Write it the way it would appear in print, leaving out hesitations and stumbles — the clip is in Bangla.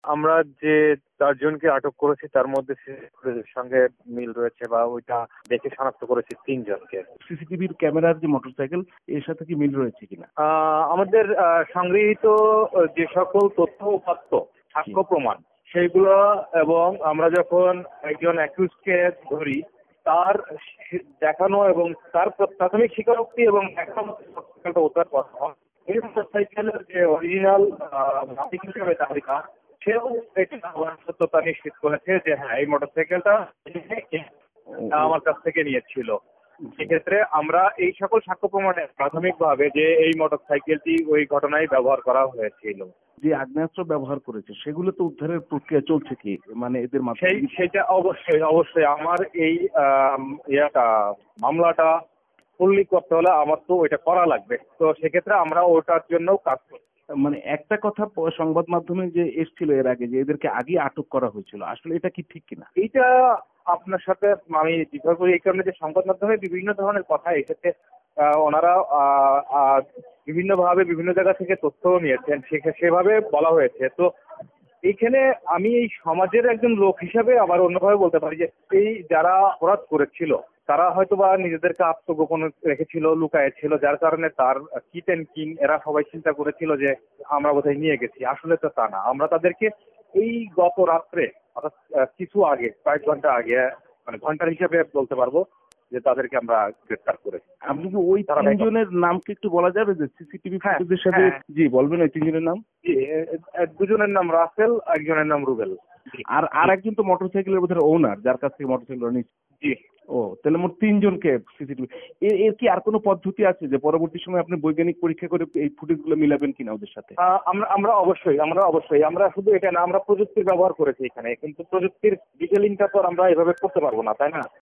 আমরা যে ৪ জনকে আটক করেছি তার মধ্যে সঙ্গে মিল রয়েছে বা ওইটা দেখে শনাক্ত করেছি ৩ জনকে। সিসিটিভির ক্যামেরার যে মোটরসাইকেল এর সাথে কি মিল রয়েছে কিনা? আমাদের সংগৃহীত যে সকল তথ্য উপাত্ত সাক্ষ্য প্রমাণ সেইগুলো এবং আমরা যখন একজন অ্যাকিউজকে ধরি তার দেখানো এবং তার প্রাথমিক স্বীকারোক্তি এবং দেখানো উদ্ধার করা হয়। এই মোটরসাইকেলের যে অরিজিনাল মালিক হিসেবে তালিকা সেও এটা সত্যতা নিশ্চিত করেছে যে হ্যাঁ এই মোটরসাইকেলটা আমার কাছ থেকে নিয়েছিল। সেক্ষেত্রে আমরা এই সকল সাক্ষ্য প্রমাণে প্রাথমিকভাবে যে এই মোটরসাইকেলটি ওই ঘটনায় ব্যবহার করা হয়েছিল। যে আগ্নেয়াস্ত্র ব্যবহার করেছে সেগুলো তো উদ্ধারের প্রক্রিয়া চলছে কি, মানে এদের মাধ্যমে? সেটা অবশ্যই আমার এই মামলাটা ফুললি করতে হলে আমার তো ওইটা করা লাগবে। তো সেক্ষেত্রে আমরা ওটার জন্য কাজ করছি। মানে একটা কথা সংবাদ মাধ্যমে যে এসেছিল এর আগে যে এদেরকে আগে আটক করা হয়েছিল, আসলে এটা কি ঠিক কিনা? এইটা আপনার সাথে আমি ডিফার করি এই কারণে যে সংবাদ মাধ্যমে বিভিন্ন ধরনের কথা এসেছে। ওনারা বিভিন্নভাবে বিভিন্ন জায়গা থেকে তথ্য নিয়েছেন, সেভাবে বলা হয়েছে। তো এইখানে আমি এই সমাজের একজন লোক হিসাবে আবার অন্যভাবে বলতে পারি যে এই যারা অপরাধ করেছিল তারা হয়তো বা নিজেদেরকে আত্মগোপন রেখেছিল, লুকায়েছিল, যার কারণে তার কিট অ্যান্ড কিন এরা সবাই চিন্তা করেছিল যে আমরা বোধহয় নিয়ে গেছি। আসলে তো তা না। আমরা তাদেরকে এই গত রাত্রে অর্থাৎ কিছু আগে, কয়েক ঘন্টা আগে, মানে ঘন্টার হিসাবে বলতে পারবো যে তাদেরকে আমরা গ্রেফতার করেছি। আপনি কি ওই ৩ জনের নাম কি একটু বলা যাবে যে সিসিটিভি ফুটেজের সাথে? জি বলবেন ওই ৩ জনের নাম। জি, ২ জনের নাম রাসেল, একজনের নাম রুবেল। আর একজন তো মোটরসাইকেলের বোধহয় ওনার, যার কাছ থেকে মোটরসাইকেল নিচ্ছে। জি। ও তাহলে মোট ৩ জনকে সিসিটিভি। এর কি আর কোনো পদ্ধতি আছে যে পরবর্তী সময় আপনি বৈজ্ঞানিক পরীক্ষা করে এই ফুটেজগুলো মিলাবেন কিনা ওদের সাথে? আমরা অবশ্যই আমরা শুধু এটা না, আমরা প্রযুক্তির ব্যবহার করেছি এখানে, কিন্তু প্রযুক্তির ডিটেলিংটা তো আমরা এভাবে করতে পারবো না, তাই না?